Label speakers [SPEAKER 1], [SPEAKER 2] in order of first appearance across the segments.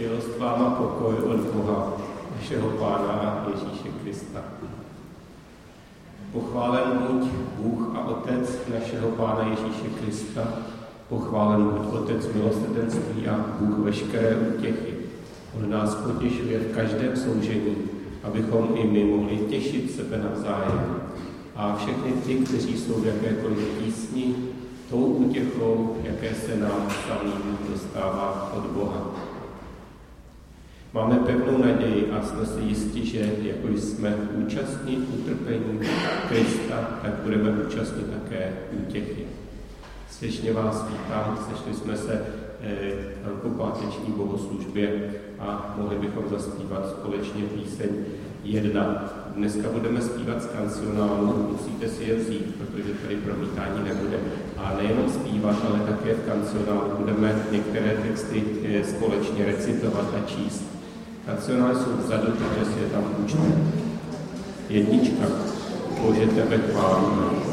[SPEAKER 1] Milost vám a pokoj od Boha, našeho Pána Ježíše Krista. Pochválen buď Bůh a Otec našeho Pána Ježíše Krista, pochválen buď Otec milosrdenství a Bůh veškeré útěchy. On nás potěšuje v každém soužení, abychom i my mohli těšit sebe navzájem. A všechny ty, kteří jsou v jakékoliv tísni, tou útěchou, jaké se nám samým dostává od Boha. Máme pevnou naději a jsme si jisti, že jako jsme účastní utrpení Krista, tak budeme účastní také útěchy. Srdečně vás vítám, sešli jsme se po páteční bohoslužbě a mohli bychom zaspívat společně píseň 1. Dneska budeme zpívat z kancionálu, musíte si je vzít, protože tady promítání nebude. A nejenom zpívat, ale také v kancionálu budeme některé texty společně recitovat a číst. Kancionály jsou vzadu, takže si je tam učte. 1. Bože, tebe chválíme.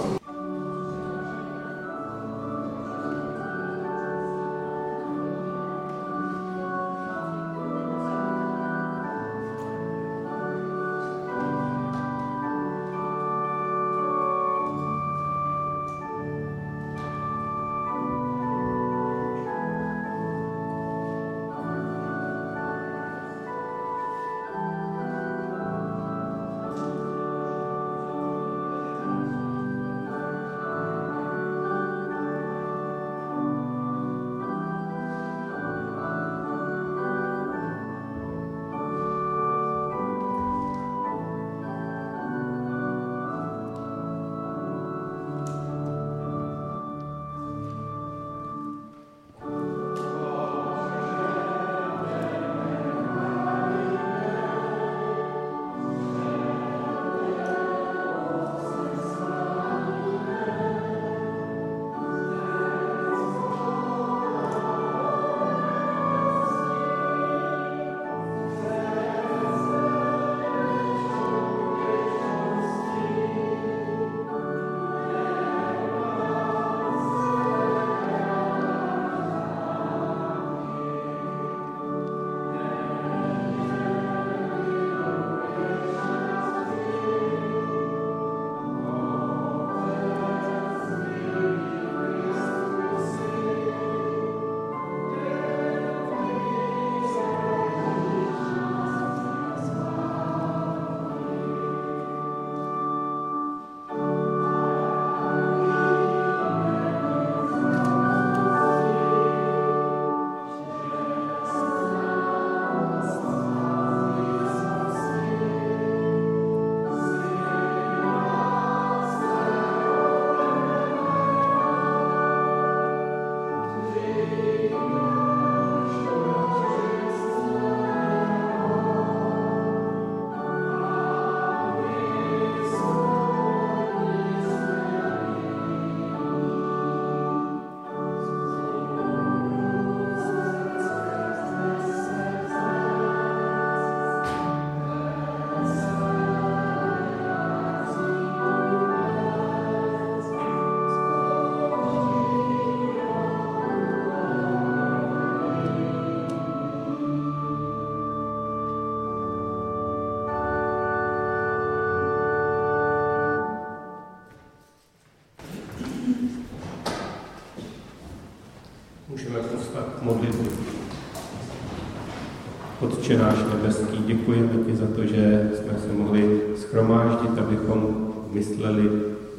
[SPEAKER 1] Otče náš nebeský, děkujeme ti za to, že jsme se mohli shromáždit, abychom mysleli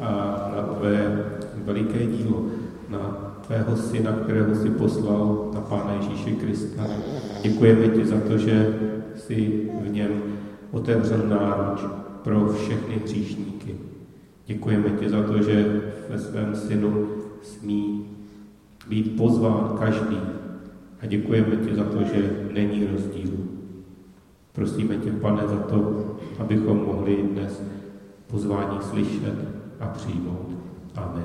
[SPEAKER 1] na tvé veliké dílo, na tvého syna, kterého jsi poslal, na Pána Ježíše Krista. Děkujeme ti za to, že jsi v něm otevřel náruč pro všechny hříšníky. Děkujeme ti za to, že ve svém synu smí být pozván každý. A děkujeme ti za to, že není rozdíl. Prosíme tě, Pane, za to, abychom mohli dnes pozvání slyšet a přijmout. Amen.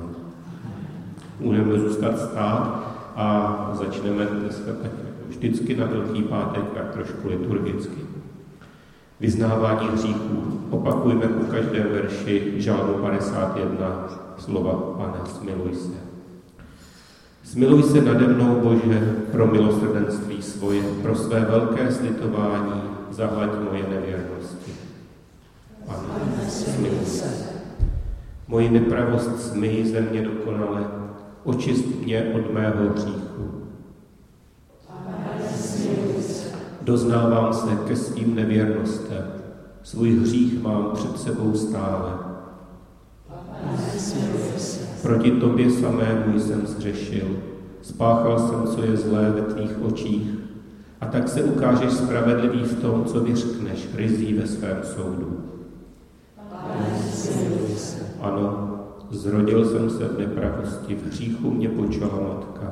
[SPEAKER 1] Můžeme zůstat stát a začneme dneska tak vždycky na Velký pátek, tak trošku liturgicky. Vyznávání hříchů. Opakujme po každém verši Žalmu 51 slova Pane, smiluj se. Smiluj se nade mnou, Bože, pro milosrdenství svoje, pro své velké slitování, zahlaď moje nevěrnosti. Pane, smiluj se. Moji nepravost smyj ze mě dokonale, očist mě od mého hříchu. Doznávám se ke svým nevěrnostem, svůj hřích mám před sebou stále. Proti tobě samému jsem zhřešil, spáchal jsem, co je zlé ve tvých očích, a tak se ukážeš spravedlivý v tom, co vyřkneš, ryzí ve svém soudu. Ano, zrodil jsem se v nepravosti, v hříchu mě počala matka.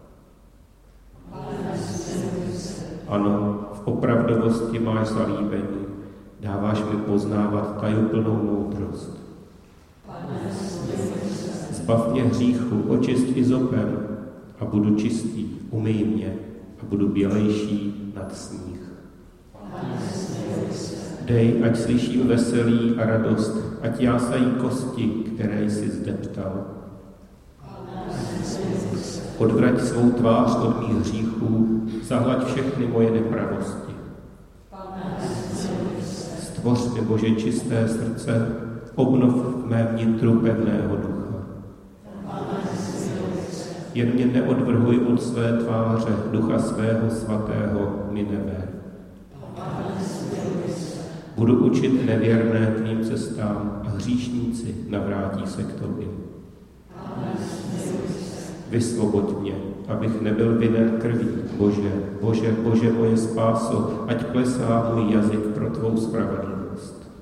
[SPEAKER 1] Ano, v opravdovosti máš zalíbení, dáváš mi poznávat tajuplnou moudrost. Zbav mě hříchu, očist izopem a budu čistý, umyj mě a budu bělejší nad sníh. Dej, ať slyším veselí a radost, ať jásají kosti, které jsi zdeptal. Odvrať svou tvář od mých hříchů, zahlaď všechny moje nepravosti. Stvoř mi, Bože, čisté srdce, obnov v mém vnitru pevného ducha. Jen mě neodvrhuj od své tváře, ducha svého svatého mi neber. Budu učit nevěrné tvým cestám a hříšníci navrátí se k tobě. Vysvoboď mě, abych nebyl vinen krví. Bože, Bože, Bože moje spáso, ať plesá můj jazyk pro tvou spravedlnost.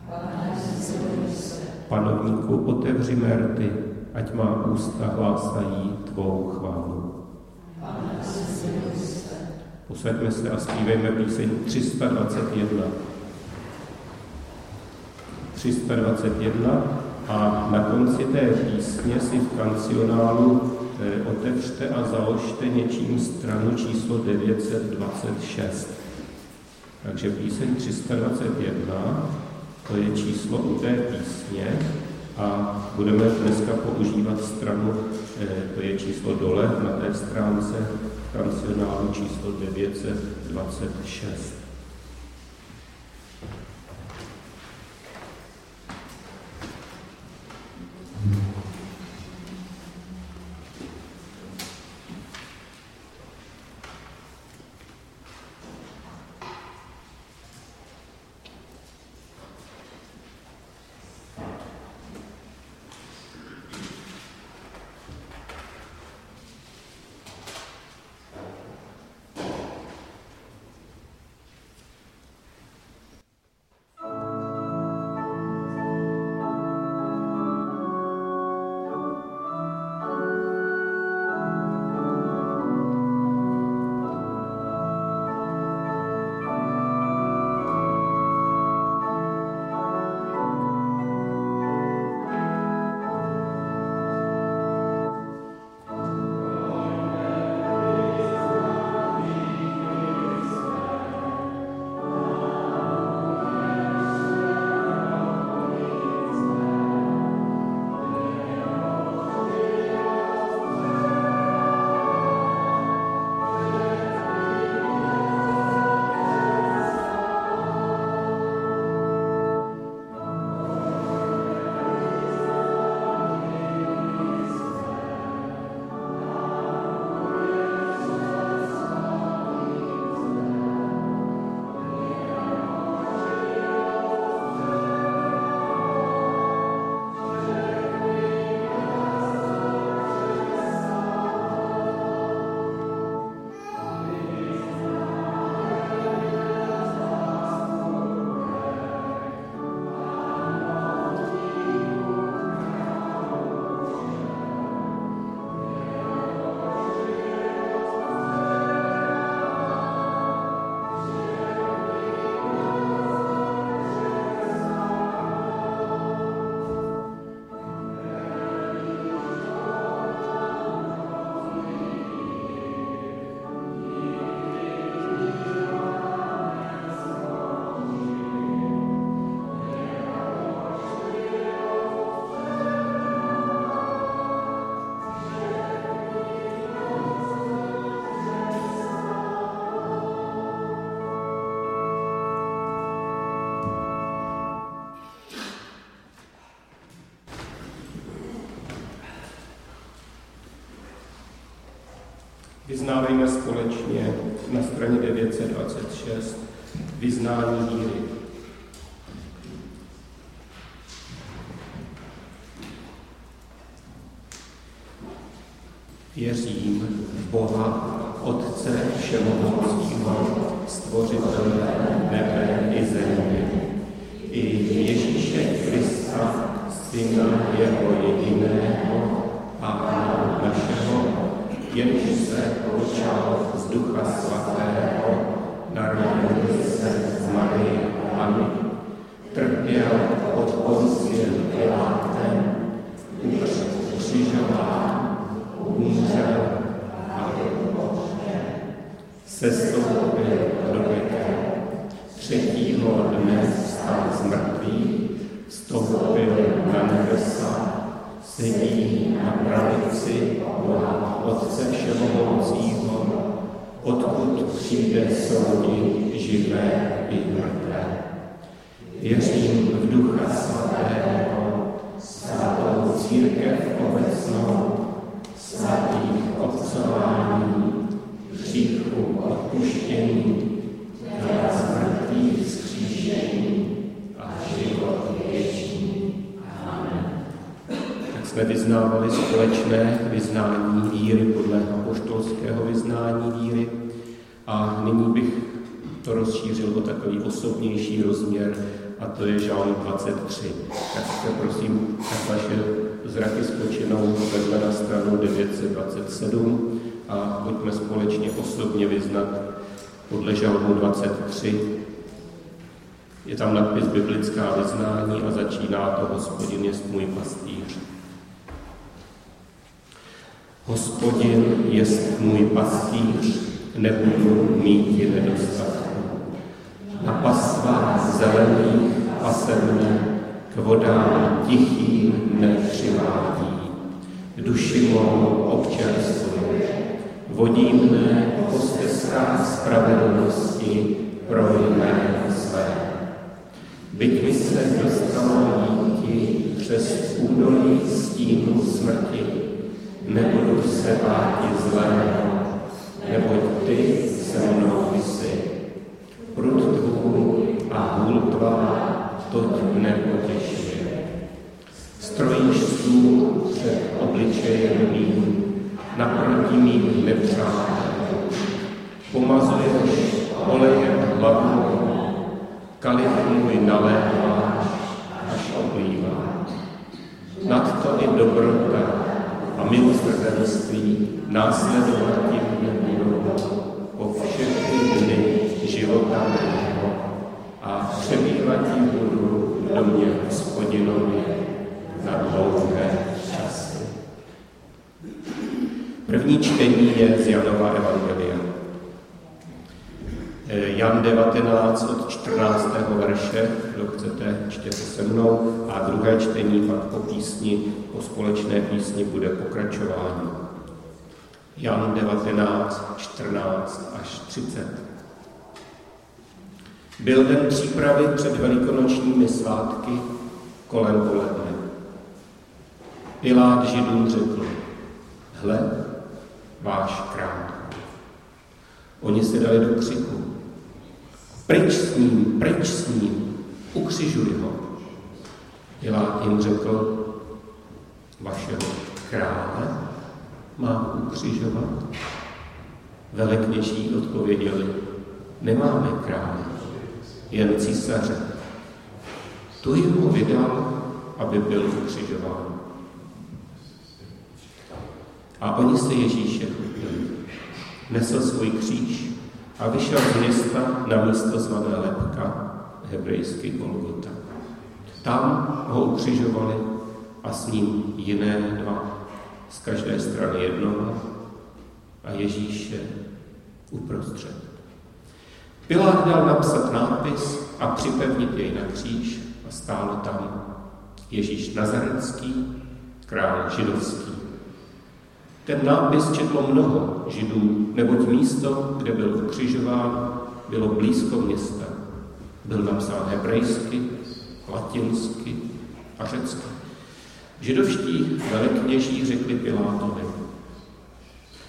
[SPEAKER 1] Panovníku, otevři mé rty, ať má ústa hlásají tvou chválu. Posaďme se a zpívejme píseň 321. 321 a na konci té písně si v kancionálu otevřte a založte něčím stranu číslo 926. Takže píseň 321, to je číslo u té písně a budeme dneska používat stranu, to je číslo dole na té stránce kancionálu číslo 926. Vyznávejme společně na straně 926 vyznání víry. Věřím v Boha, Otce všemohoucího, stvořitele nebe i země, i Ježíše Krista, Syna jeho jediného, Pána našeho, jenž se počal z Ducha Svatého, narodil se z Marie Panny, trpěl pod Ponciem Pilátem, ukřižován, umřel a sestoupil do pekel. Třetího dne vstal z mrtvých, vstoupil na nebesa, sedí na pravici Boha Otce všemohoucího, odkud přijde soudit živé i mrtvé. Věřím v Ducha Svatého, svatou církev obecnou, svatých obcování, hříchů odpuštění, těla z mrtvých vzkříšení a život věčný. Amen. Tak jsme vyznávali společné vyznání víry podle apoštolského vyznání víry a nyní bych to rozšířil o takový osobnější rozměr, a to je Žalm 23. Tak se prosím, tak vaše zraky spočinou vedle na stranu 927 a pojďme společně osobně vyznat podle Žalmu 23. Je tam nadpis biblická vyznání a začíná to: Hospodin jest můj pastýř. Hospodin jest můj pastýř, nebudu míti nedostatku. Na pastvách zelených pase mne, k vodám tichým mne přivádí. Duši mou občerstvuje, vodí mne po stezkách spravedlnosti pro jméno své. Byť mi se dostalo jíti přes údolí stínu smrti, nebudu se báti zlého, neboť ty se mnou jsi. Prud tvůj a hůl tvá, toť mne potěšuje. Strojíš stůl před obličejem mým, naproti mým nepřátelům. Pomazuješ olejem hlavu, kalich můj naléváš, až oblívá. Nadto i dobrota a milosrdenství následovat tím nebudou po všechny dny života mého a přebývat tím budu v domě Hospodinově na dlouhé časy. První čtení je z Janova evangelia. Jan 19 od 14. verše, kdo chcete, čtěte se mnou, a druhé čtení pak po písni, po společné písni bude pokračování. Jan 19, 14 až 30. Byl den přípravy před velikonočními svátky kolem poledne. Pilát Židům řekl: Hle, váš král. Oni se dali do křiku: Pryč s ním, ukřižuj ho. Pilát jim řekl: Vašeho krále mám ukřižovat? Velekněží odpověděli: Nemáme krále, jen císaře. Tu jim ho vydal, aby byl ukřižován. A oni se Ježíše chopili. Nesl svůj kříž a vyšel z města na místo zvané Lebka, hebrejsky Golgota. Tam ho ukřižovali a s ním jiné dva, z každé strany jednoho, a Ježíše uprostřed. Pilát dal napsat nápis a připevnit jej na kříž a stálo tam: Ježíš Nazaretský, král židovský. Ten nápis četlo mnoho Židů, neboť místo, kde byl ukřižován, bylo blízko města. Byl napsán hebrejsky, latinsky a řecky. Židovští velekněží řekli Pilátovi: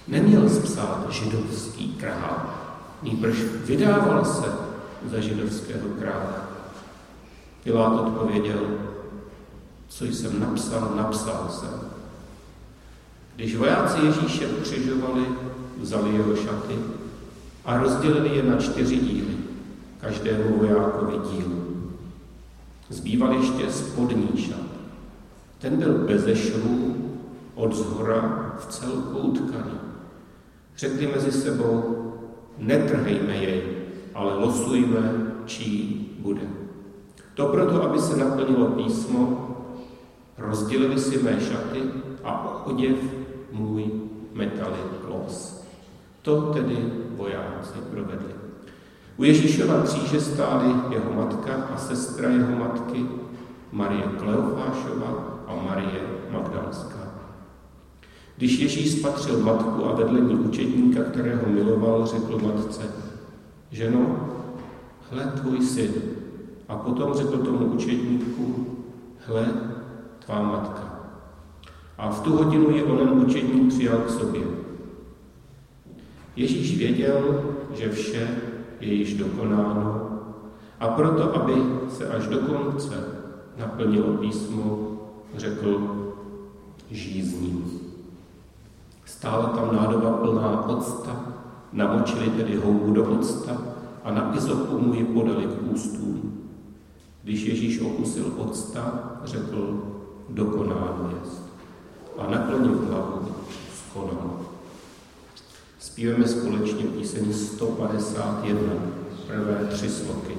[SPEAKER 1] Neměl spsát židovský král, nýbrž vydával se za židovského krále. Pilát odpověděl: co jsem napsal, napsal jsem. Když vojáci Ježíše ukřižovali, vzali jeho šaty a rozdělili je na 4 díly, každému vojákovi díl. Zbýval ještě spodní šat. Ten byl beze švů, od zhora v celku utkaný. Řekli mezi sebou: netrhejme jej, ale losujme, čí bude. To proto, aby se naplnilo písmo, rozdělili si mé šaty a oděv můj metali los. To tedy vojáci provedli. U Ježíšova kříže stály jeho matka a sestra jeho matky, Marie Kleofášova a Marie Magdalská. Když Ježíš spatřil matku a vedle ní učedníka, kterého miloval, řekl matce: ženo, hle tvůj syn. A potom řekl tomu učedníku: hle tvá matka. A v tu hodinu ji onen učedník přijal k sobě. Ježíš věděl, že vše je již dokonáno, a proto, aby se až do konce naplnilo písmo, řekl: žízním. Stála tam nádoba plná octa, namočili tedy houbu do octa a na izopu mu ji podali k ústům. Když Ježíš okusil octa, řekl: dokonáno jest. A naklonil hlavu, skonal. Zpíváme společně píseň 151, prvé 3 sloky.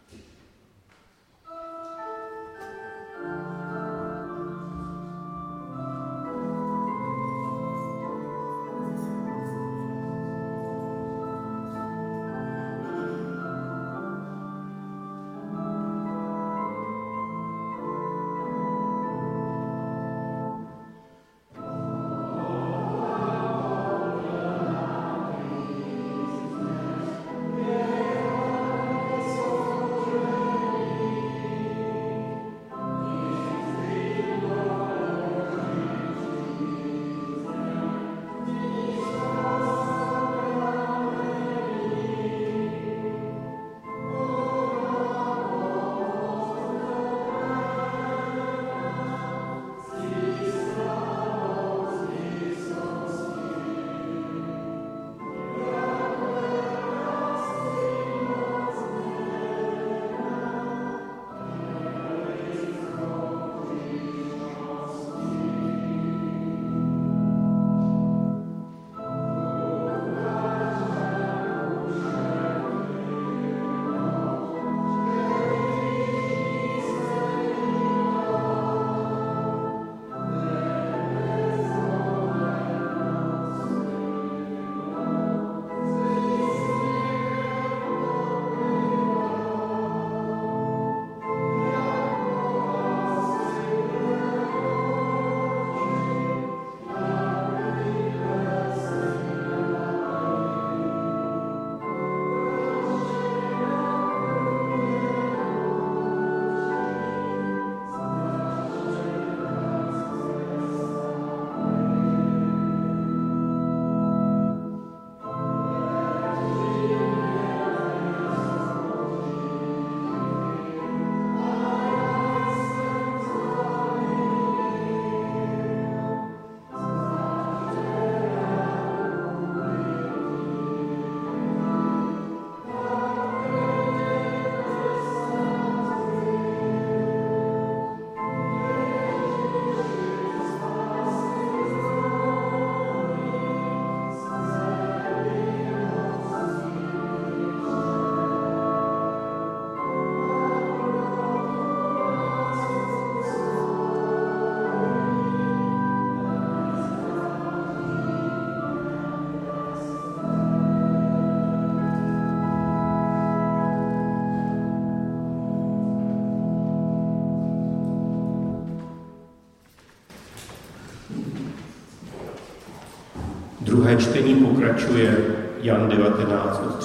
[SPEAKER 1] Druhé čtení pokračuje Jan 19 od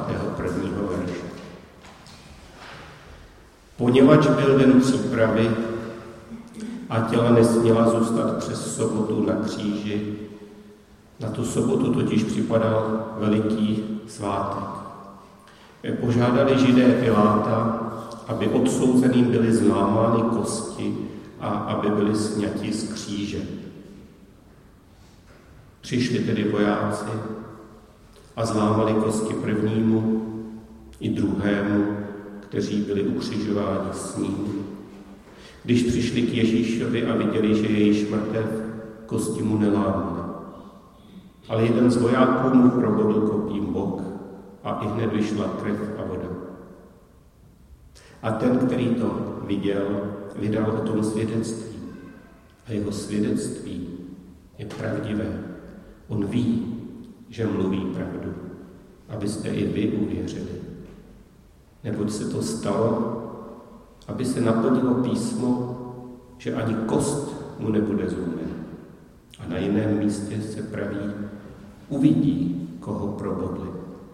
[SPEAKER 1] 31. verše. Poněvadž byl den přípravy a těla nesměla zůstat přes sobotu na kříži, Na tu sobotu totiž připadal veliký svátek. Požádali Židé Piláta, aby odsouzeným byly zlámány kosti a aby byly sňati z kříže. Přišli tedy vojáci a zlámali kosti prvnímu i druhému, kteří byli ukřižováni s ním. Když přišli k Ježíšovi a viděli, že je již mrtev, kosti mu nelámali. Ale jeden z vojáků mu probodl kopím bok a ihned vyšla krev a voda. A ten, který to viděl, vydal o tom svědectví. A jeho svědectví je pravdivé. On ví, že mluví pravdu, abyste i vy uvěřili. Neboť se to stalo, aby se naplnilo písmo, že ani kost mu nebude zlomen. A na jiném místě se praví, uvidí, koho probodli.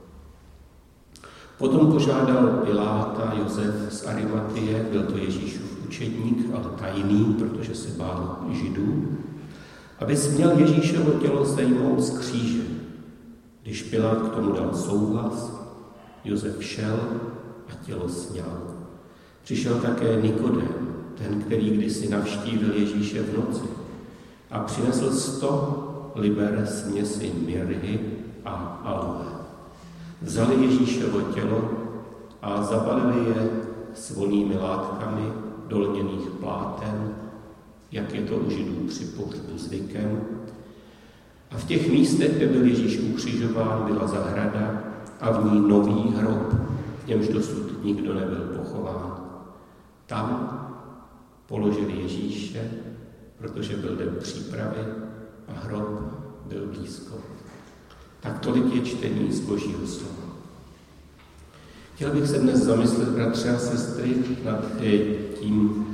[SPEAKER 1] Potom požádal Piláta Josef z Arimatie, byl to Ježíšův učedník, ale tajný, protože se bál Židů, aby směl Ježíšovo tělo sejmout z kříže. Když Pilát k tomu dal souhlas, Josef šel a tělo sňal. Přišel také Nikodém, ten, který kdysi navštívil Ježíše v noci a přinesl 100 liber směsi mirhy a aloe. Vzali Ježíšovo tělo a zabalili je s vonnými látkami do lněných pláten, jak je to u Židů při pohřbu zvykem. A v těch místech, kde byl Ježíš ukřižován, byla zahrada a v ní nový hrob, v němž dosud nikdo nebyl pochován. Tam položili Ježíše, protože byl den přípravy a hrob byl blízko. Tak tolik je čtení z Božího slova. Chtěl bych se dnes zamyslet, bratři a sestry, nad tím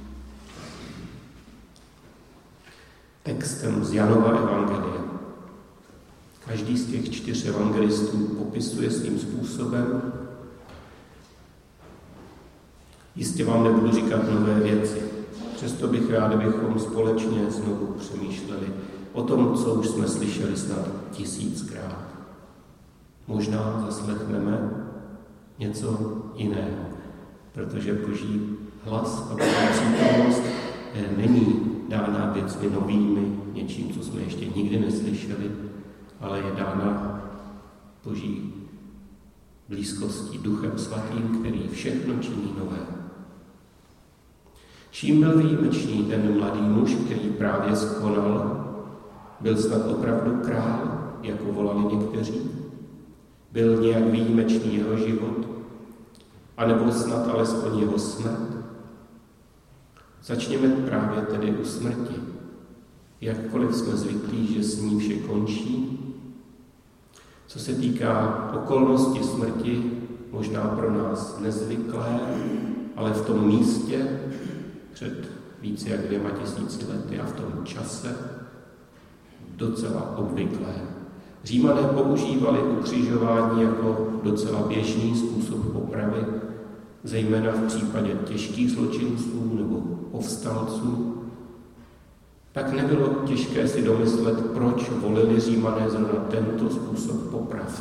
[SPEAKER 1] textem z Janova evangelia. Každý z těch 4 evangelistů popisuje svým způsobem. Jistě vám nebudu říkat nové věci, přesto bych rád, abychom společně znovu přemýšleli o tom, co už jsme slyšeli snad 1000krát. Možná zaslechneme něco jiného, protože Boží hlas a Boží přítomnost není dána věcmi novými, něčím, co jsme ještě nikdy neslyšeli, ale je dána Boží blízkostí Duchem Svatým, který všechno činí nové. Čím byl výjimečný ten mladý muž, který právě skonal? Byl snad opravdu král, jako volali někteří? Byl nějak výjimečný jeho život? A nebo snad alespoň jeho smrt? Začněme právě tedy u smrti. Jakkoliv jsme zvyklí, že s ní vše končí, co se týká okolnosti smrti, možná pro nás nezvyklé, ale v tom místě před více jak 2000 lety a v tom čase docela obvyklé. Římané používali ukřižování jako docela běžný způsob popravy, zejména v případě těžkých zločinců nebo povstalců. Tak nebylo těžké si domyslet, proč volili Římané zrovna tento způsob poprav.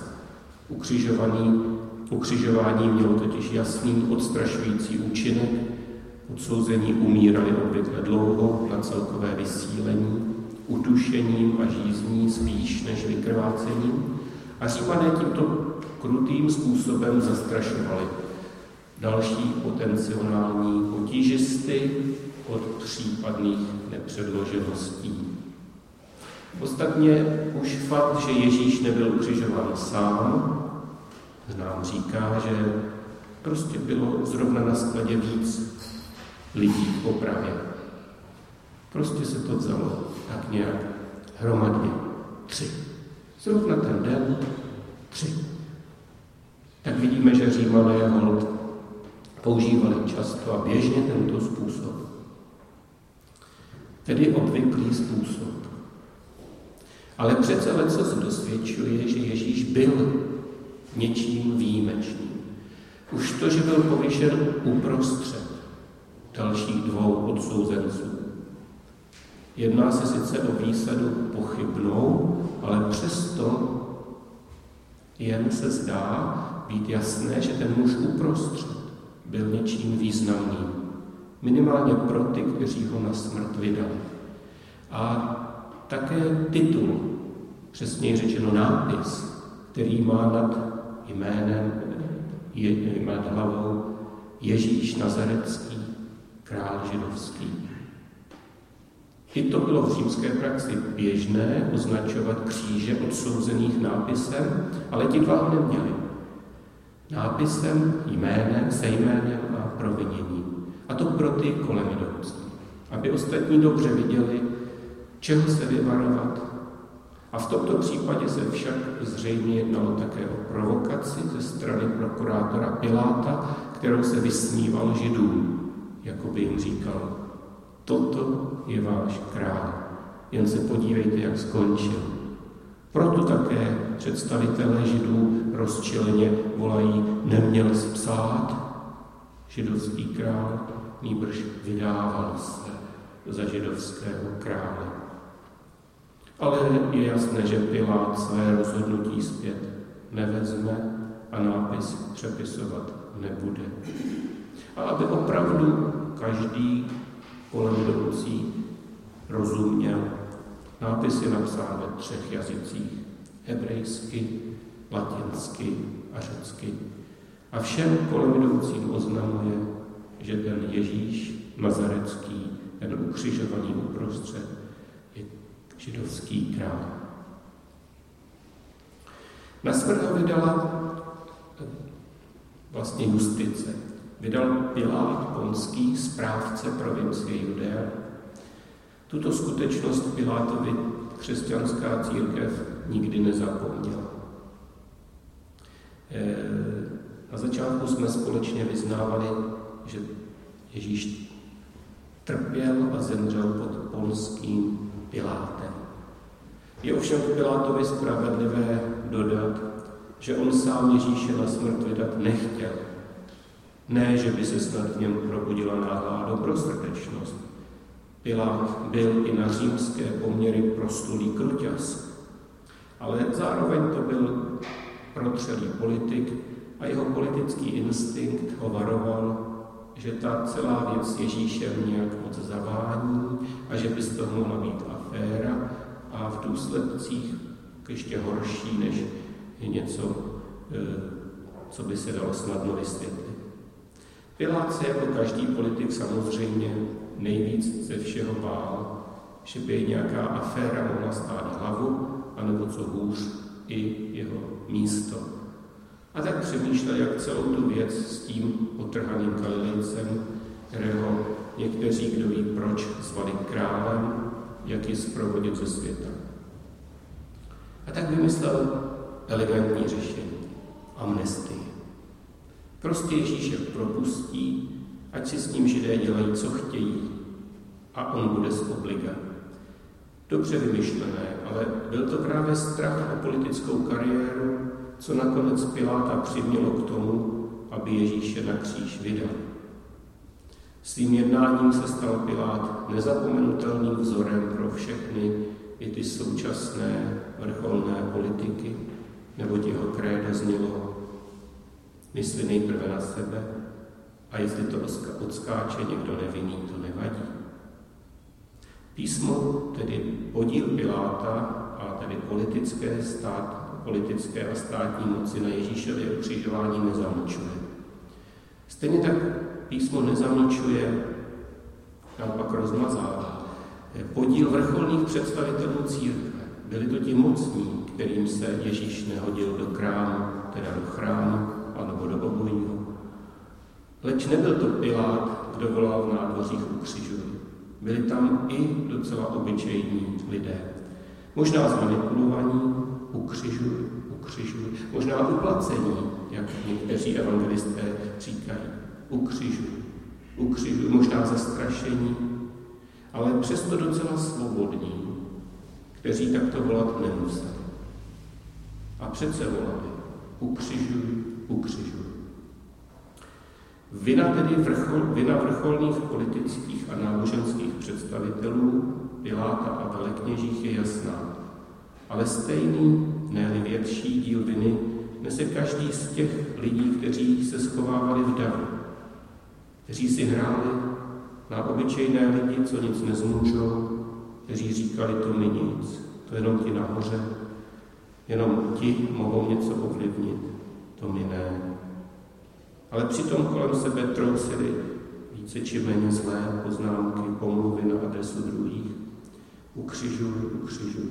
[SPEAKER 1] Ukřižování mělo totiž jasný odstrašující účinek, odsouzení umírali obvykle dlouho na celkové vysílení, udušením a žízní spíš než vykrvácením a Římané tímto krutým způsobem zastrašovali další potenciální potížisty od případných nepředložeností. Ostatně už fakt, že Ježíš nebyl ukřižován sám, nám říká, že prostě bylo zrovna na skladě víc lidí v popravě. Prostě se to vzalo tak nějak hromadně. 3. Zrovna ten den 3. Tak vidíme, že Římané holt používali často a běžně tento způsob. Tedy obvyklý způsob. Ale přece leccos dosvědčuje, že Ježíš byl něčím výjimečným. Už to, že byl povýšen uprostřed dalších 2 odsouzenců. Jedná se sice o výsadu pochybnou, ale přesto jen se zdá být jasné, že ten muž uprostřed byl něčím významným. Minimálně pro ty, kteří ho na smrt vydali. A také titul, přesněji řečeno nápis, který má nad jménem, nad hlavou Ježíš Nazarecký, král židovský. I to bylo v římské praxi běžné označovat kříže odsouzených nápisem, ale ti dva ho neměli. Nápisem, jménem, se jménem a proviněním. A to pro ty kolem jdoucí. Aby ostatní dobře viděli, čeho se vyvarovat. A v tomto případě se však zřejmě jednalo také o provokaci ze strany prokurátora Piláta, kterou se vysmíval Židům, jako by jim říkal: toto je váš král, jen se podívejte, jak skončil. Proto také představitelé Židů rozčileně volají: neměl psát židovský král, nýbrž vydával se za židovského krále. Ale je jasné, že Pilát své rozhodnutí zpět nevezme a nápis přepisovat nebude. A aby opravdu každý kolem jdoucí rozuměl, nápis je napsán ve 3 jazycích: hebrejsky, latinsky a řecky. A všem kolem jdoucím oznamuje, že ten Ježíš Nazarecký, ten ukřižovaný uprostřed, je židovský král. Na smrt ho vydala vlastně justice. Vydal Pilát Ponský, správce provincie Judea. Tuto skutečnost Pilátovi křesťanská církev nikdy nezapomněla. Na začátku jsme společně vyznávali, že Ježíš trpěl a zemřel pod Ponským Pilátem. Je ovšem k Pilátovi spravedlivé dodat, že on sám Ježíše na smrt vydat nechtěl. Ne, že by se snad v něm probudila náhlá dobrosrdečnost. Pilát byl i na římské poměry proslulý kruťas, ale zároveň to byl protřelý politik a jeho politický instinkt ho varoval, že ta celá věc Ježíšem nějak moc zavání a že by z toho mohla být aféra a v důsledcích ještě horší, než je něco, co by se dalo snadno vysvětlit. Pilát se jako každý politik samozřejmě nejvíc ze všeho bál, že by nějaká aféra mohla stát hlavu, anebo co hůř, i jeho místo. A tak přemýšlel, jak celou tu věc s tím potrhaným Galilejcem, kterého někteří, kdo ví proč, zvali králem, jak ji zprovodit ze světa. A tak vymyslel elegantní řešení. Amnestie. Prostě Ježíše propustí, ať si s ním Židé dělají, co chtějí, a on bude z obliga. Dobře vymyšlené, ale byl to právě strach o politickou kariéru, co nakonec Piláta přimělo k tomu, aby Ježíše na kříž vydal. Svým jednáním se stal Pilát nezapomenutelným vzorem pro všechny, i ty současné vrcholné politiky, neboť jeho krédo znělo: mysli nejprve na sebe, a jestli to odskáče někdo nevinný, to nevadí. Písmo tedy podíl Piláta a tedy politické a státní moci na Ježíšově ukřižování nezamlčuje. Stejně tak písmo nezamlčuje, naopak rozmazává podíl vrcholných představitelů církve. Byli to ti mocní, kterým se Ježíš nehodil do krámu, teda do chrámu, alebo do obojího. Leč nebyl to Pilát, kdo volal v nádvořích ukřižuj. Byli tam i docela obyčejní lidé. Možná zmanipulovaní, ukřižuj, možná uplacení, jak někteří evangelisté říkají. Ukřižuj, možná zastrašení, ale přesto docela svobodní, kteří takto volat nemuseli. A přece volali: ukřižuj. Vina vrcholných politických a náboženských představitelů Piláta a velekněžích je jasná. Ale stejný, ne-li větší díl viny nese každý z těch lidí, kteří se schovávali v davu, kteří si hráli na obyčejné lidi, co nic nezmůžou, kteří říkali, to mi nic, to jenom ti nahoře, jenom ti mohou něco ovlivnit, to mi ne. Ale přitom kolem sebe trousili více či méně zlé poznámky, pomluvy na adresu druhých. Ukřižuj, ukřižuj.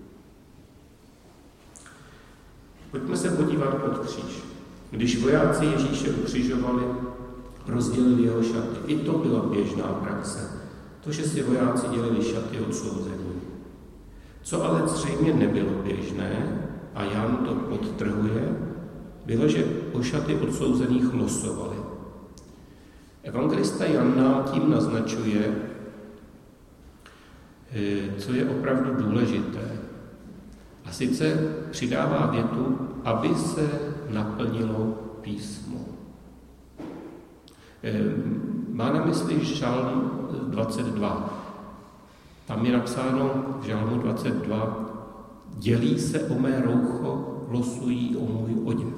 [SPEAKER 1] Pojďme se podívat pod kříž. Když vojáci Ježíše ukřižovali, rozdělili jeho šaty. I to byla běžná praxe. To, že si vojáci dělili šaty odsouzených. Co ale zřejmě nebylo běžné, a Jan to podtrhuje, bylo, že o šaty odsouzených losovali. Evangelista Jan nám tím naznačuje, co je opravdu důležité. A sice přidává větu, aby se naplnilo písmo. Má na mysli Žalm 22. Tam je napsáno v Žalmu 22, dělí se o mé roucho, losují o můj oděv.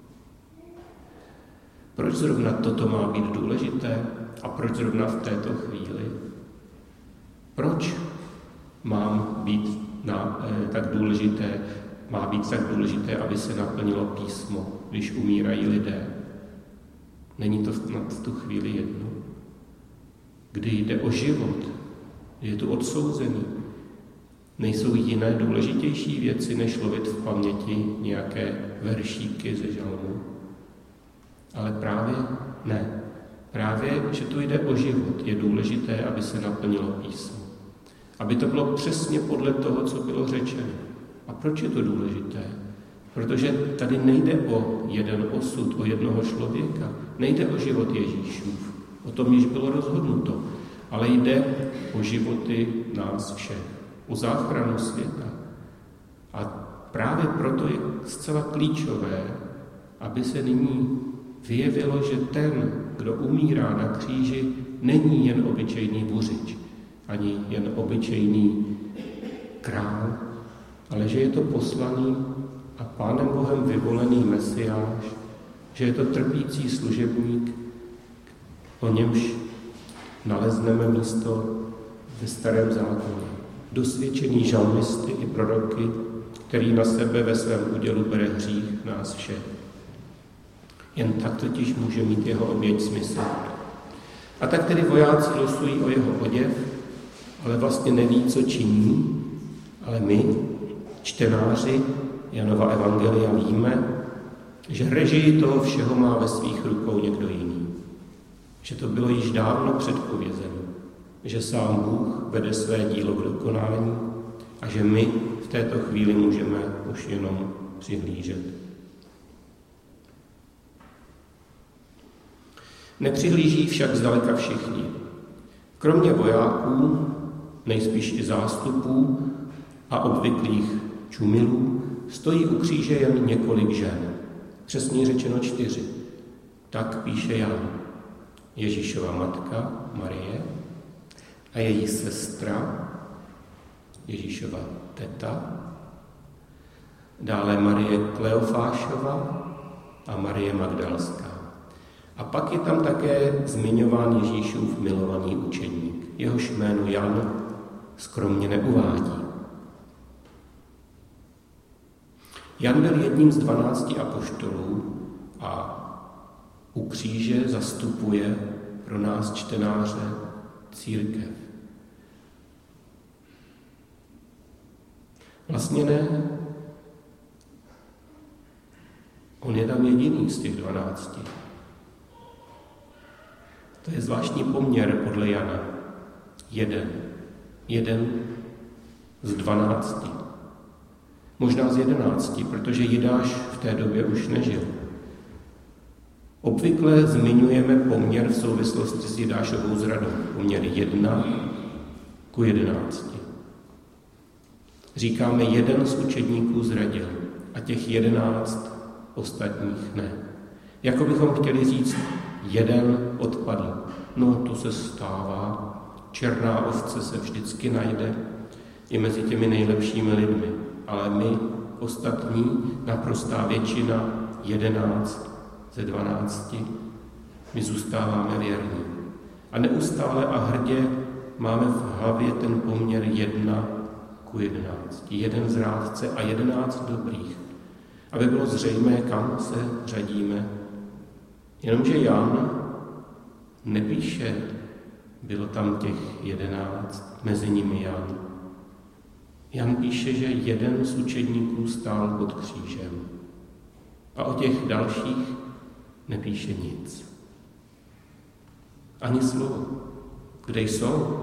[SPEAKER 1] Proč zrovna toto má být důležité a proč zrovna v této chvíli? Proč mám být tak důležité, má být tak důležité, aby se naplnilo písmo, když umírají lidé? Není to v tu chvíli jedno? Kdy jde o život, je tu odsouzený, nejsou jiné důležitější věci, než lovit v paměti nějaké veršíky ze žalmu? Ale právě ne. Právě, že tu jde o život, je důležité, aby se naplnilo písmo. Aby to bylo přesně podle toho, co bylo řečeno. A proč je to důležité? Protože tady nejde o jeden osud, o jednoho člověka. Nejde o život Ježíšův. O tom již bylo rozhodnuto. Ale jde o životy nás všech. O záchranu světa. A právě proto je zcela klíčové, aby se nyní vyjevilo, že ten, kdo umírá na kříži, není jen obyčejný buřič, ani jen obyčejný král, ale že je to poslaný a Pánem Bohem vyvolený Mesiáš, že je to trpící služebník, o němž nalezneme místo ve Starém zákoně. Dosvědčený žalmisty i proroky, který na sebe ve svém údělu bere hřích nás všech. Jen tak totiž může mít jeho oběť smysl. A tak tedy vojáci losují o jeho oděv, ale vlastně neví, co činí, ale my, čtenáři Janova evangelia, víme, že režii toho všeho má ve svých rukou někdo jiný. Že to bylo již dávno předpovězeno, že sám Bůh vede své dílo k dokonání a že my v této chvíli můžeme už jenom přihlížet. Nepřihlíží však zdaleka všichni. Kromě vojáků, nejspíš i zástupů a obvyklých čumilů, stojí u kříže jen několik žen. Přesně řečeno 4. Tak píše Jan. Ježíšova matka Marie a její sestra, Ježíšova teta, dále Marie Kleofášova a Marie Magdalská. A pak je tam také zmiňován Ježíšův milovaný učeník. Jehož jméno Jan skromně neuvádí. Jan byl jedním z 12 apoštolů a u kříže zastupuje pro nás čtenáře církev. Vlastně ne. On je tam jediný z těch 12. To je zvláštní poměr podle Jana. Jeden z 12. Možná z 11, protože Jidáš v té době už nežil. Obvykle zmiňujeme poměr v souvislosti s Jidášovou zradou. Poměr 1:11. Říkáme, jeden z učedníků zradil a těch 11 ostatních ne. Jako bychom chtěli říct, jeden odpadl. No, to se stává. Černá ovce se vždycky najde i mezi těmi nejlepšími lidmi. ale my ostatní, naprostá většina, 11 ze 12, my zůstáváme věrní. A neustále a hrdě máme v hlavě ten poměr 1:11. 1 zrádce a 11 dobrých. Aby bylo zřejmé, kam se řadíme. Jenomže Jan nepíše, bylo tam těch 11, mezi nimi Jan. Jan píše, že jeden z učedníků stál pod křížem. A o těch dalších nepíše nic. Ani slovo. Kde jsou?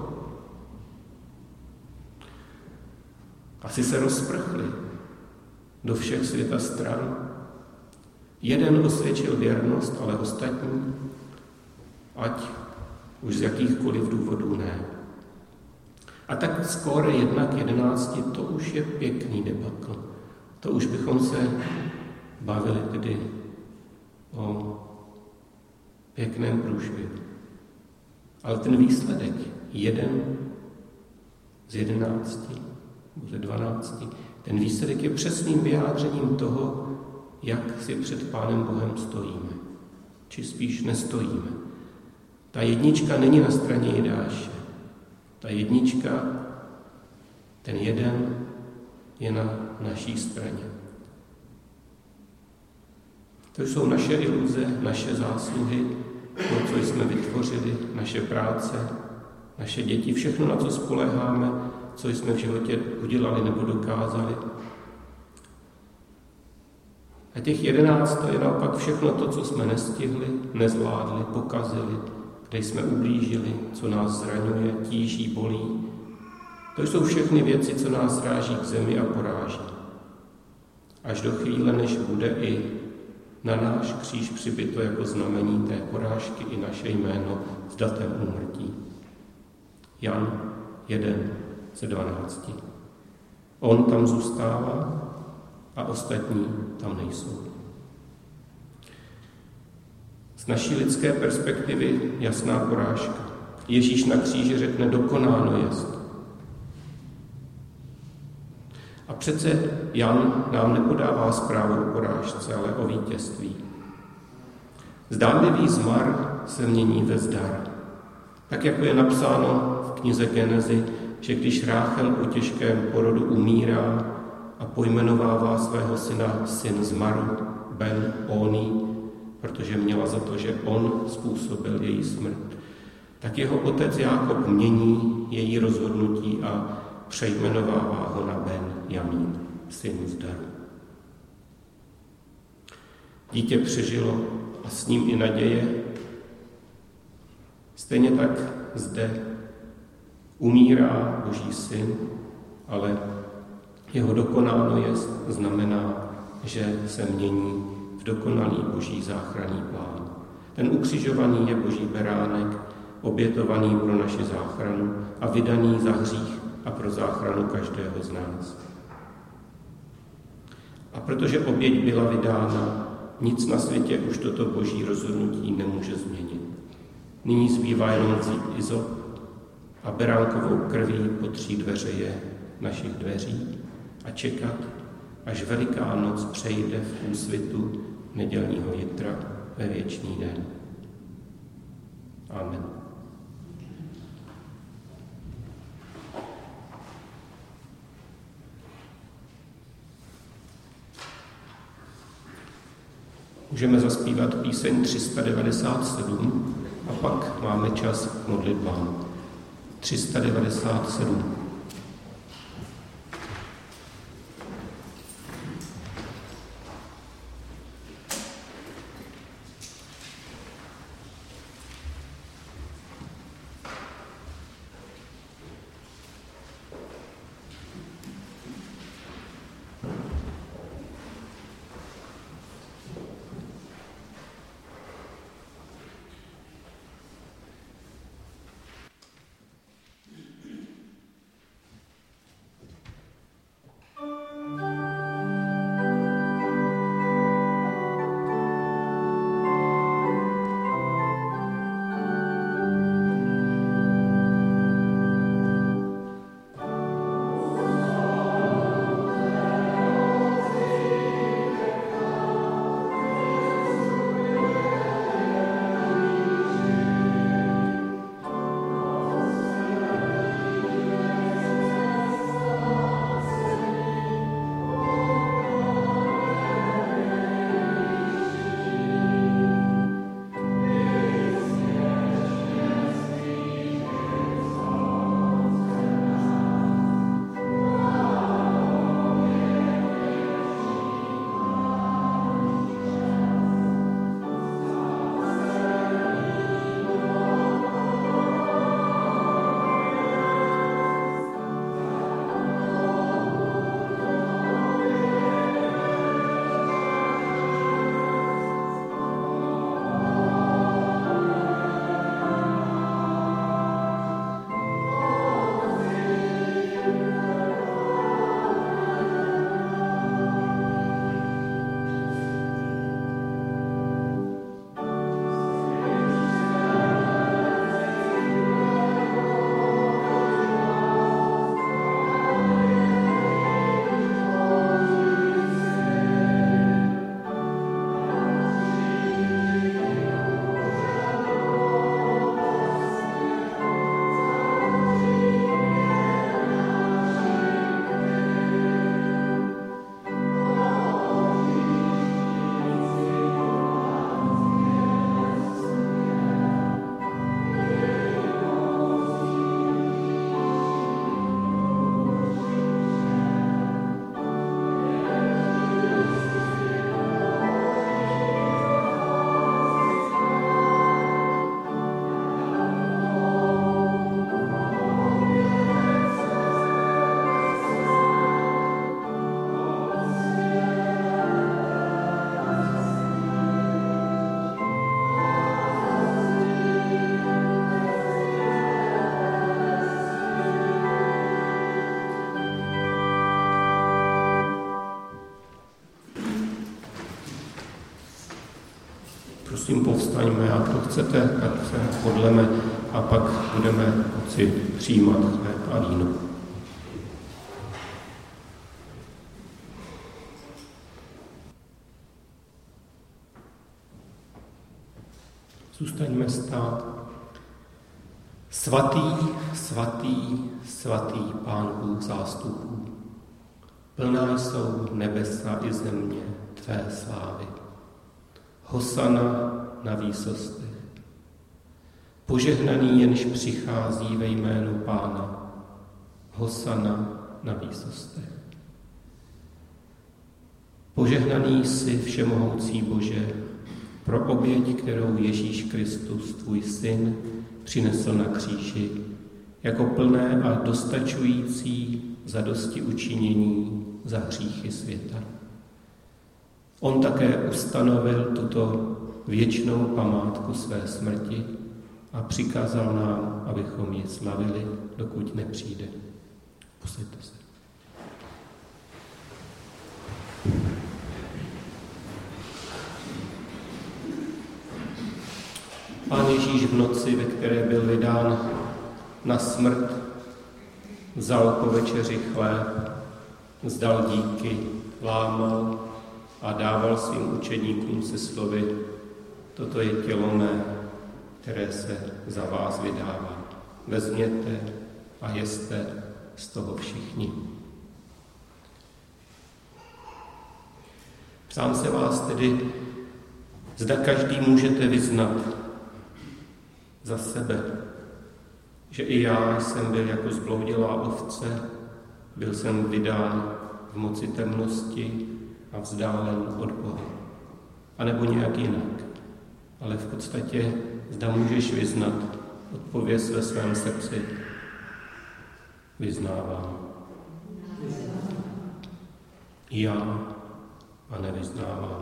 [SPEAKER 1] Asi se rozprchli do všech světa stran. Jeden osvědčil věrnost, ale ostatní, ať už z jakýchkoliv důvodů ne. A tak skóre 1:11, to už je pěkný debakl. To už bychom se bavili tedy o pěkném průšvihu. Ale ten výsledek 1 z 11, ze 12, ten výsledek je přesným vyjádřením toho, jak si před Pánem Bohem stojíme. Či spíš nestojíme. Ta jednička není na straně Jidáše. Ta jednička, ten jeden, je na naší straně. To jsou naše iluze, naše zásluhy, to, co jsme vytvořili, naše práce, naše děti, všechno, na co spoléháme, co jsme v životě udělali nebo dokázali. A těch 11 to je naopak všechno to, co jsme nestihli, nezvládli, pokazili, kde jsme ublížili, co nás zraňuje, tíží, bolí. To jsou všechny věci, co nás ráží k zemi a poráží. Až do chvíle, než bude i na náš kříž přibyto jako znamení té porážky i naše jméno s datem úmrtí. Jan 1 ze 12. On tam zůstává a ostatní tam nejsou. Z naší lidské perspektivy jasná porážka. Ježíš na kříži řekne, dokonáno jest. A přece Jan nám nepodává zprávu o porážce, ale o vítězství. Zdánlivý zmar se mění ve zdar. Tak jako je napsáno v knize Genezi, že když Ráchel po těžkém porodu umírá a pojmenovává svého syna syn zmaru, Ben Oni, protože měla za to, že on způsobil její smrt, tak jeho otec Jákob mění její rozhodnutí a přejmenovává ho na Ben Jamín, syn zdaru. Dítě přežilo a s ním i naděje. Stejně tak zde umírá Boží syn, ale jeho dokonáno jest znamená, že se mění v dokonalý Boží záchranný plán. Ten ukřižovaný je Boží beránek, obětovaný pro naši záchranu a vydaný za hřích a pro záchranu každého z nás. A protože oběť byla vydána, nic na světě už toto Boží rozhodnutí nemůže změnit. Nyní zbývá jenom vzít izop a beránkovou krví potřít dveře našich dveří a čekat, až Veliká noc přejde v úsvitu nedělního jitra ve věčný den. Amen. Můžeme zaspívat píseň 397 a pak máme čas k modlitbám. 397. Prosím, povstaňme a kdo chcete, tak se modleme a pak budeme moci přijímat chléb a víno. Zůstaňme stát. Svatý, svatý, svatý Pán Bůh zástupů, plná jsou nebesa i země tvé slávy. Hosana na výsostech. Požehnaný, jenž přichází ve jménu Pána. Hosana na výsostech. Požehnaný jsi, všemohoucí Bože, pro oběť, kterou Ježíš Kristus, tvůj syn, přinesl na kříži, jako plné a dostačující zadosti učinění za hříchy světa. On také ustanovil tuto věčnou památku své smrti a přikázal nám, abychom ji slavili, dokud nepřijde. Posaďte se. Pán Ježíš v noci, ve které byl vydán na smrt, vzal po večeři chléb, vzdal díky, lámal a dával svým učedníkům se slovy: toto je tělo mé, které se za vás vydává. Vezměte a jeste z toho všichni. Ptám se vás tedy, zda každý můžete vyznat za sebe, že i já jsem byl jako zbloudilá ovce, byl jsem vydán v moci temnosti a vzdálen od Boha. A nebo nějak jinak. Ale v podstatě zda můžeš vyznat, odpověz ve svém srdci. Vyznávám. Já a nevyznávám.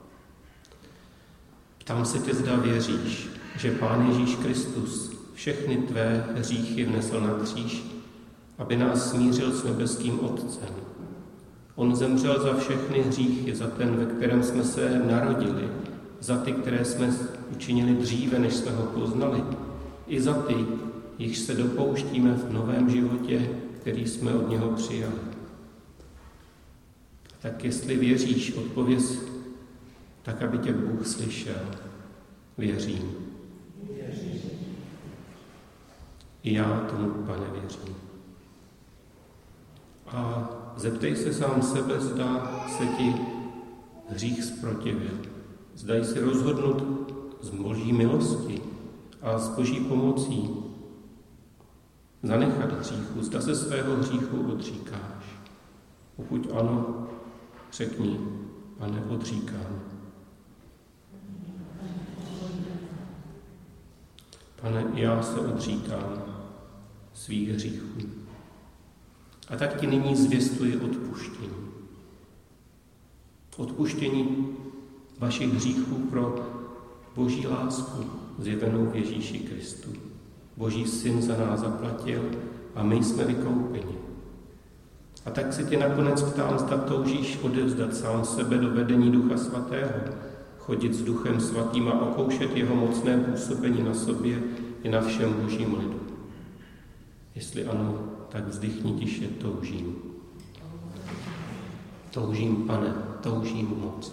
[SPEAKER 1] Ptám se tě, zda věříš, že Pán Ježíš Kristus všechny tvé hříchy vnesl na kříž, aby nás smířil s nebeským Otcem. On zemřel za všechny hříchy, za ten, ve kterém jsme se narodili, za ty, které jsme učinili dříve, než jsme ho poznali, i za ty, jichž se dopouštíme v novém životě, který jsme od něho přijali. Tak jestli věříš, odpověz tak, aby tě Bůh slyšel. Věřím. I já tomu, Pane, věřím. A zeptej se sám sebe, zda se ti hřích zprotivil. Zda jsi rozhodnut z Boží milosti a z Boží pomocí zanechat hříchu. Zda se svého hříchu odříkáš. Pokud ano, řekni: Pane, odříkám. Pane, já se odříkám svých hříchů. A tak ti nyní zvěstuji odpuštění. Odpuštění vašich hříchů pro Boží lásku zjevenou v Ježíši Kristu. Boží syn za nás zaplatil a my jsme vykoupeni. A tak se tě nakonec ptám, zda toužíš odevzdat sám sebe do vedení Ducha Svatého, chodit s Duchem Svatým a okoušet jeho mocné působení na sobě i na všem Božím lidu. Jestli ano, tak vzdychni tiše: toužím. Toužím, Pane, toužím moc.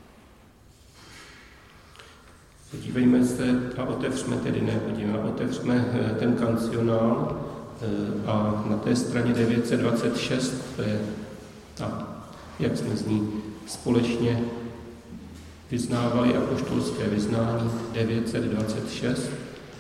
[SPEAKER 1] Podívejme se a otevřme otevřme ten kancionál a na té straně 926, to je ta, jak jsme z ní společně vyznávali apoštolské vyznání 926.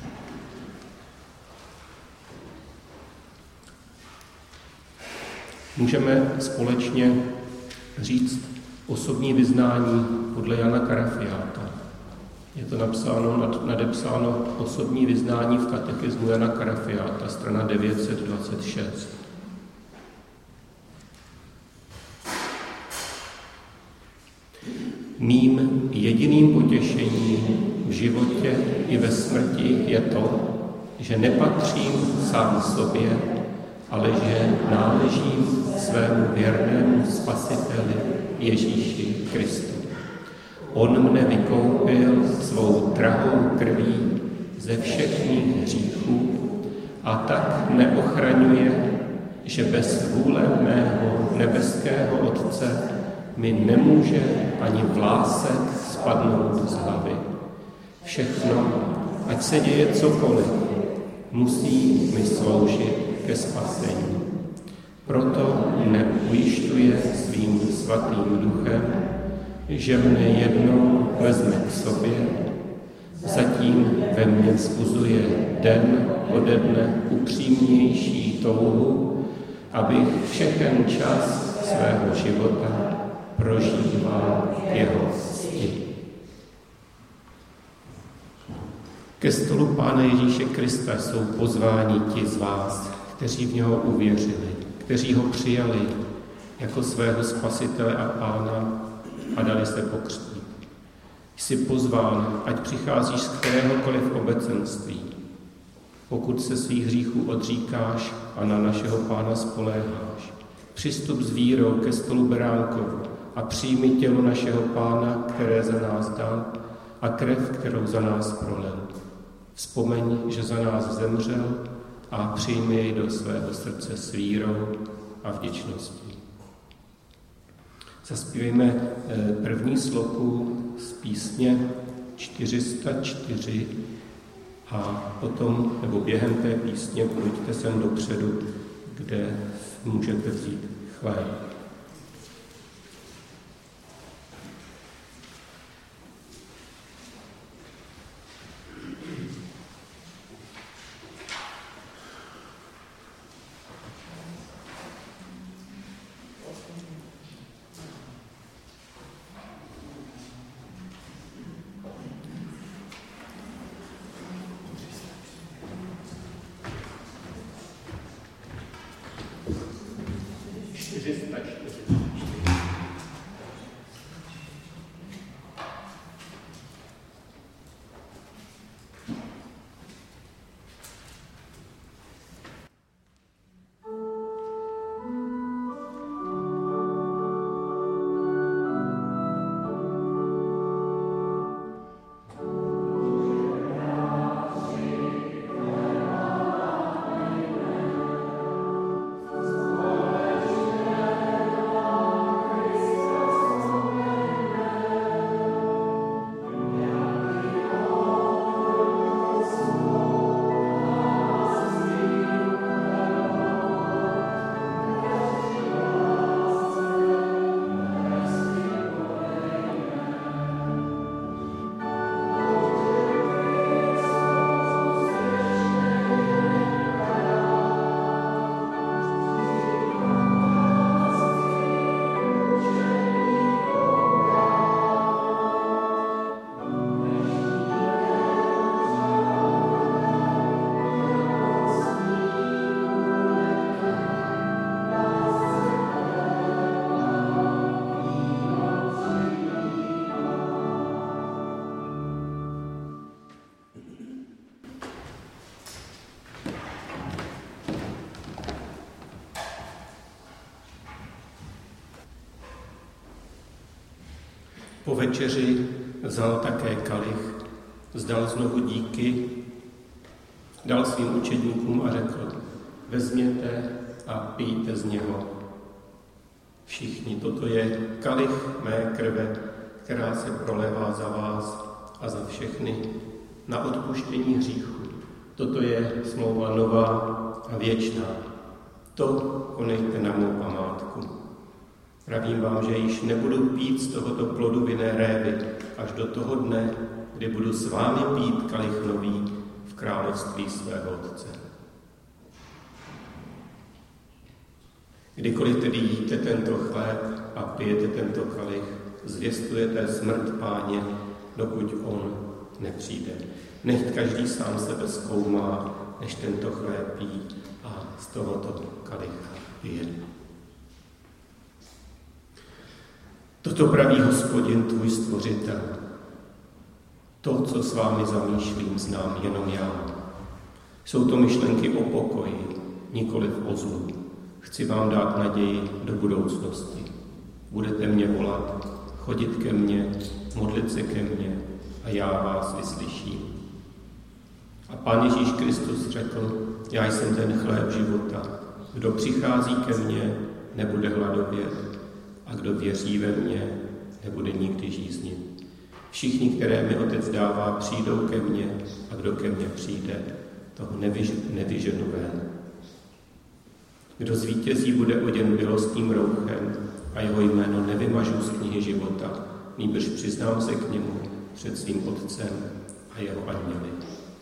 [SPEAKER 1] Můžeme společně říct osobní vyznání podle Jana Karafiáta. Je to nadepsáno osobní vyznání v katechismu Jana Karafiáta, strana 926. Mým jediným potěšením v životě i ve smrti je to, že nepatřím sám sobě, ale že náležím svému věrnému Spasiteli Ježíši Kristu. On mne vykoupil svou drahou krví ze všech mých hříchů a tak neochraňuje, že bez vůle mého nebeského Otce mi nemůže ani vlásek spadnout z hlavy. Všechno, ať se děje cokoliv, musí mi sloužit ke spasení. Proto mne ujišťuje svým svatým duchem, že mne jednou vezme k sobě, zatím ve mně vzbuzuje den ode dne upřímnější touhu, abych všechen čas svého života prožíval jeho cti. Ke stolu Pána Ježíše Krista jsou pozváni ti z vás, kteří v něho uvěřili, kteří ho přijali jako svého spasitele a Pána a dali se pokřtít. Jsi pozván, ať přicházíš z kteréhokoliv obecenství. Pokud se svých hříchů odříkáš a na našeho Pána spoléháš, přistup s vírou ke stolu beránkovu a přijmi tělo našeho Pána, které za nás dal, a krev, kterou za nás prolil. Vzpomeň, že za nás zemřel, a přijmi jej do svého srdce s vírou a vděčností. Zaspívejme první sloku z písně 404 a potom, nebo během té písně, pojďte sem dopředu, kde můžete vzít chléb. Po večeři vzal také kalich, vzdal znovu díky, dal svým učedníkům a řekl: vezměte a pijte z něho. Všichni, toto je kalich mé krve, která se prolévá za vás a za všechny na odpuštění hříchu. Toto je smlouva nová a věčná. To konejte na mou památku. Pravím vám, že již nebudu pít z tohoto plodu vinné révy až do toho dne, kdy budu s vámi pít kalich nový v království svého Otce. Kdykoliv tedy jíte tento chléb a pijete tento kalich, zvěstujete smrt Páně, dokud on nepřijde. Nechť každý sám sebe zkoumá, než tento chléb pí a z tohoto kalicha pije. Toto praví Hospodin, tvůj stvořitel. To, co s vámi zamýšlím, znám jenom já. Jsou to myšlenky o pokoji, nikoliv o zlu. Chci vám dát naději do budoucnosti. Budete mě volat chodit ke mně, modlit se ke mně a já vás vyslyším. A Pán Ježíš Kristus řekl, já jsem ten chléb života. Kdo přichází ke mně, nebude hladovět a kdo věří ve mně, nebude nikdy žíznit. Všichni, které mi Otec dává, přijdou ke mně a kdo ke mně přijde, toho nevyženu ven. Kdo zvítězí, bude oděn bělostným rouchem a jeho jméno nevymažu z knihy života, nýbrž přiznám se k němu před svým Otcem a jeho anděli.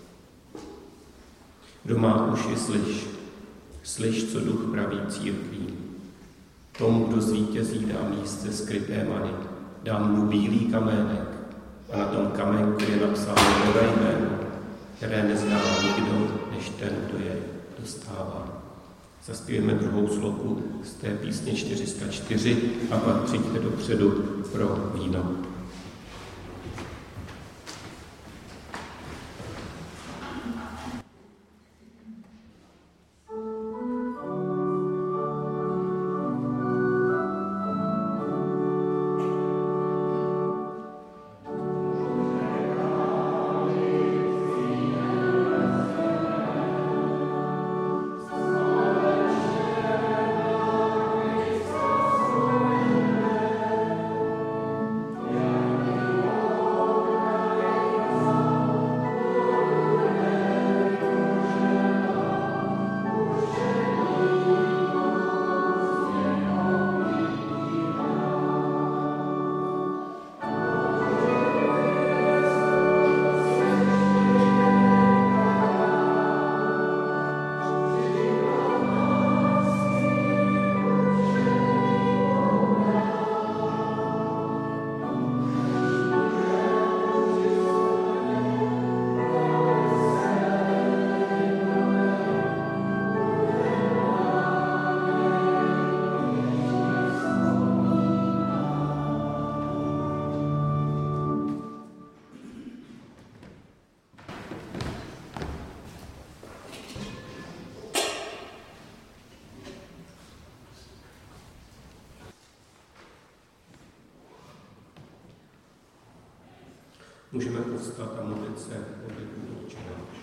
[SPEAKER 1] Kdo má uši, slyš, co Duch praví církvím. Tomu, kdo zvítězí, dám místce skryté many, dám mu bílý kamének a na tom kamenku je napsáno nové jméno, které nezná nikdo, než ten, kdo je dostává. Zaspějeme druhou sloku z té písně 404 a pak přijďte dopředu pro víno. Můžeme povstat a modlit se modlitbu Otče náš.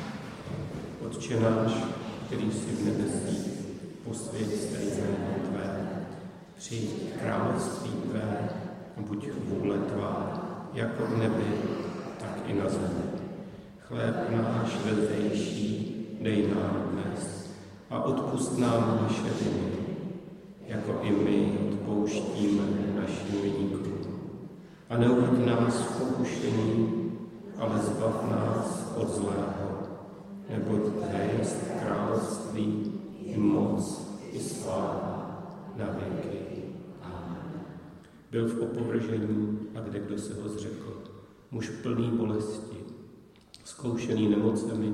[SPEAKER 1] Otče náš, který jsi v nebesích, posvěť se jméno Tvé, přijď království Tvé, buď vůle Tvá, jako v nebi, tak i na zemi. Chléb náš vezdejší dej nám dnes a odpusť nám naše viny, jako i my odpouštíme našim viníkům. A neuveď nás v pokušení, ale zbav nás od zlého, neboť Tvé jest království, i moc, i sláva na věky. Amen. Byl v opovržení a kdo se ho zřekl, muž plný bolesti, zkoušený nemocemi,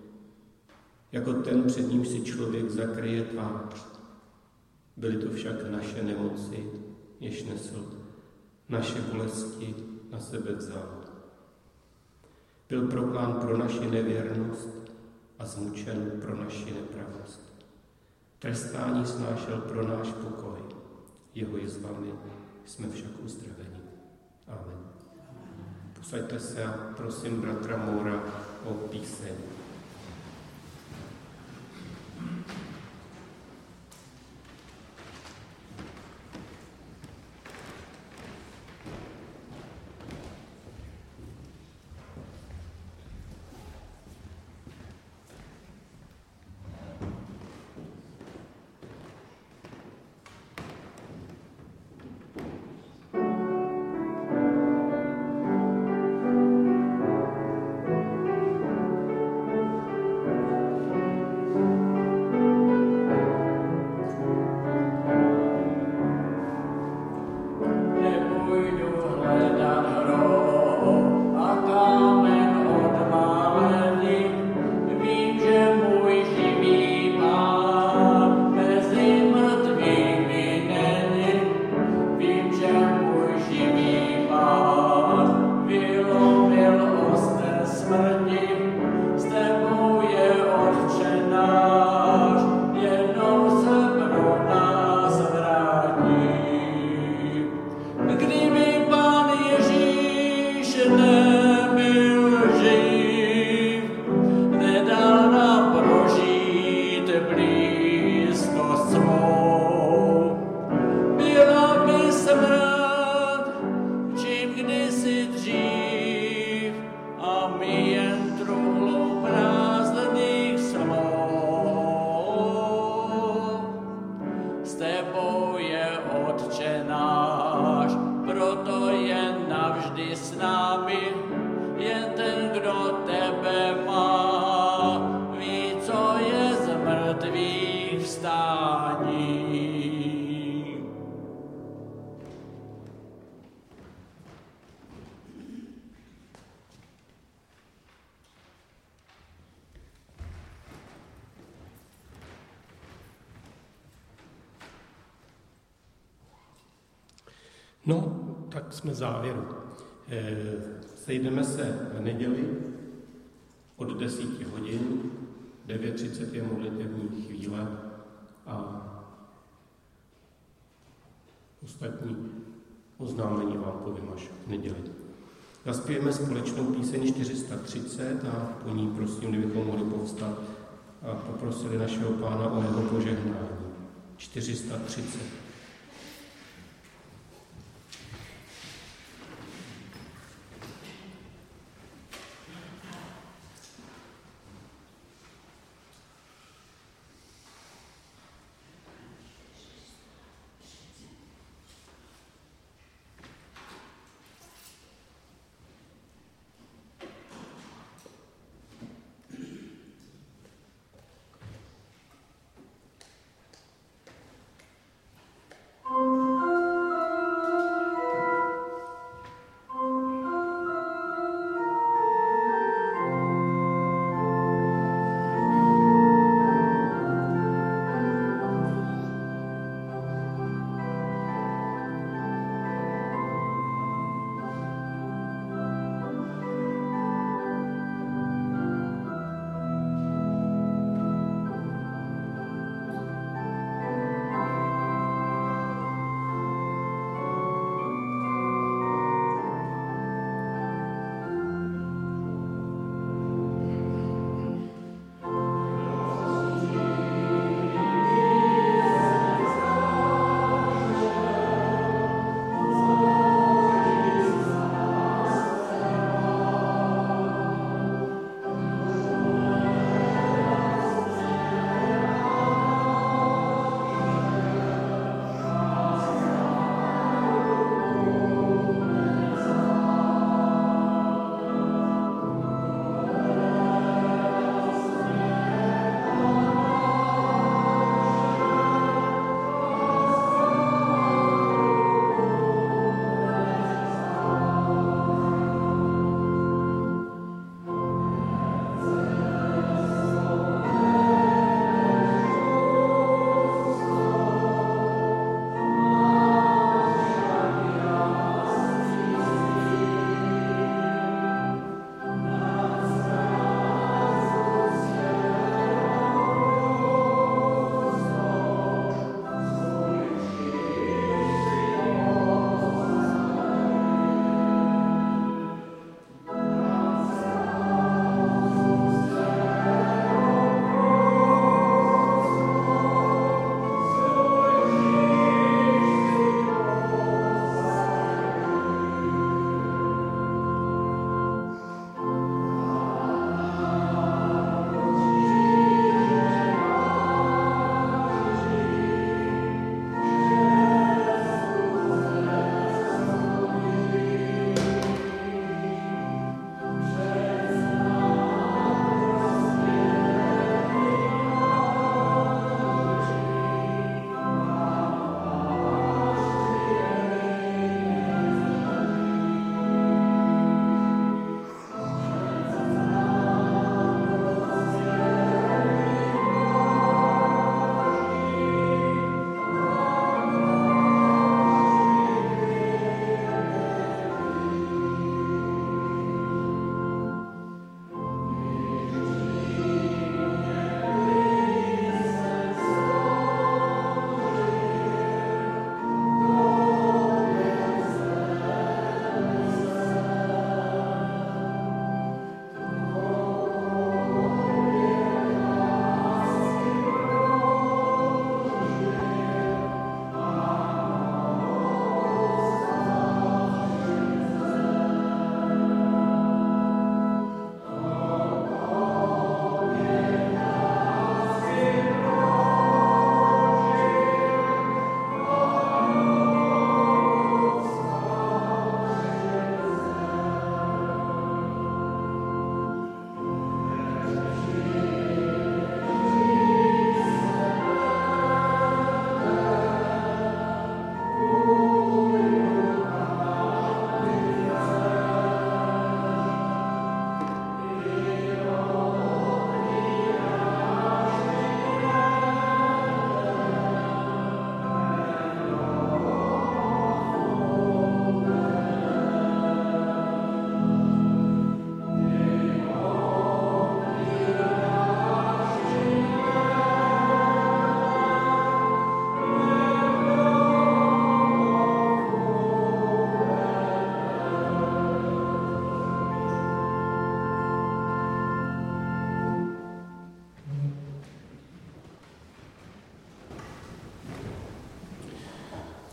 [SPEAKER 1] jako ten, před ním si člověk zakryje tvář. Byly to však naše nemoci, jež nesl, naše bolesti na sebe vzal. Byl proklán pro naši nevěrnost a zmučen pro naši nepravost. Trestání snášel pro náš pokoj, jeho jizvami jsme však uzdraveni. Amen. Posaďte se a prosím bratra Moura o píseň.
[SPEAKER 2] s námi, jen ten, kdo tebe má, ví, co je z mrtvých vstání.
[SPEAKER 1] No, tak jsme v závěru. Sejdeme se v neděli od 10 hodin, 9:30 je modlitevní chvíle a ostatní oznámení vám povím až v neděli. Zaspějeme společnou píseň 430 a po ní prosím, kdybychom mohli povstat a poprosili našeho Pána o jeho požehnání. 430.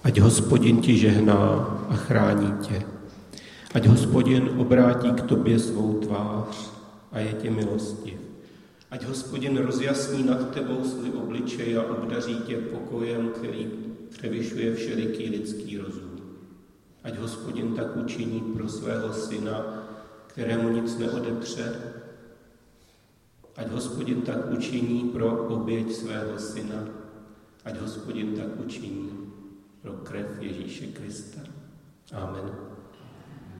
[SPEAKER 1] Ať Hospodin ti žehná a chrání tě. Ať Hospodin obrátí k tobě svou tvář a je tě milostiv. Ať Hospodin rozjasní nad tebou svůj obličej a obdaří tě pokojem, který převyšuje všeliký lidský rozum. Ať Hospodin tak učiní pro svého syna, kterému nic neodepře. Ať Hospodin tak učiní pro oběť svého syna. Ať Hospodin tak učiní pro krev Ježíše Krista. Amen.